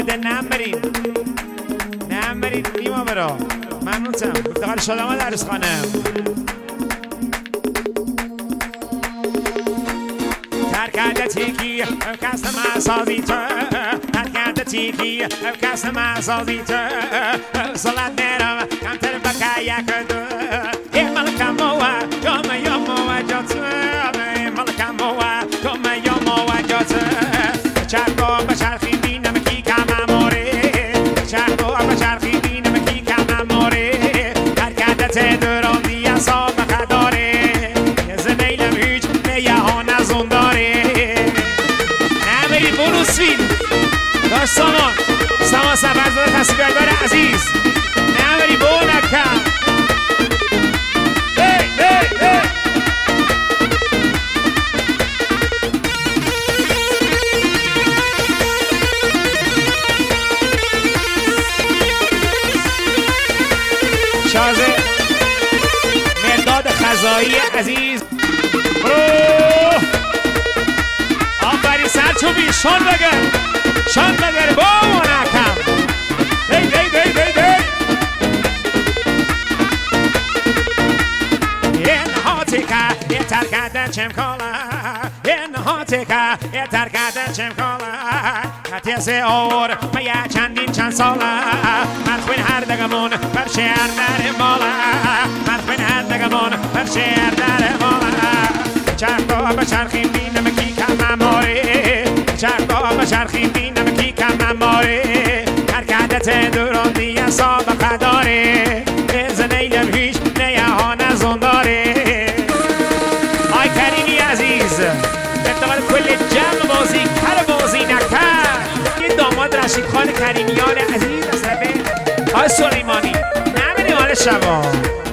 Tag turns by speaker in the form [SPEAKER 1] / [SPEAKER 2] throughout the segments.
[SPEAKER 1] نم برید نیما برا ممنونتم مفتقر شادم درس خانم ترکرده تیکی کسم سازی تو ترکرده تیکی کسم سازی تو صلت نرم کم تر بکا یک دو ملکم موه یوم جاتو ملکم موه یوم جاتو چرکو بچرخی بینم کی کم اماره چرکو بچرخی بینم کی کم اماره ترکرده تدران دیا سابقه داره زنیلم هیچ نیهان از اون داره نمیری بروسفیل داشت سامان سفرزاده تصویربر عزیز نمیری بونکم شازه مرداد خزایی عزیز آفری سرچوبی شان بگر با منکم دی اینها تیکه یه ترکده چم کالا اینها تیکه یه ترکده چم کالا کتیس اور میا چند ساله مرخوین هر دگمون بر شهر در مالا مرخوین هر دگمون بر شهر در مالا چرکا بچرخیم بینم کی کم اماره چرکا بچرخیم بینم کی کم اماره حرکت دوران دیگه سابقه داره زنیلم هیچ نیهان از اون داره آی کریمی عزیز افتقال کل جمع بازی کل بازی نکر یه داماد رشید خان کریمیان عزیز از طرف آی سلیمانی نمیدیم حال شبا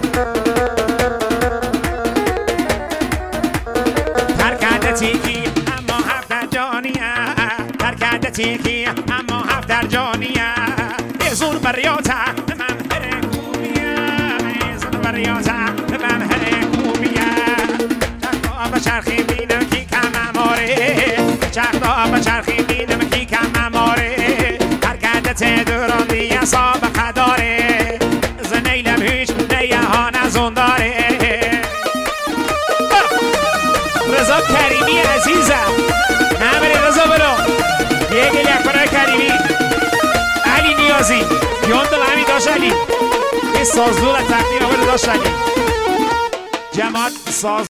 [SPEAKER 1] ترکنده تیکی اما هفتر جانیه ترکنده تیکی اما هفتر جانیه زور بریاته من هره خوبیه زور بریاته من هره خوبیه چرخا بچرخی بینم کی کم اماره چرخا بچرخی بینم کی کم اماره حرکت دوران دیگه سابقه داره زنیلم هیچ نیهان از اون داره رضا کریمی عزیزم نمیری رضا برو یه گلی اکبرای کریمی علی نیازی یوندل همی داشت علی این سازدور تقدیم آورد داشت علی جماعت ساز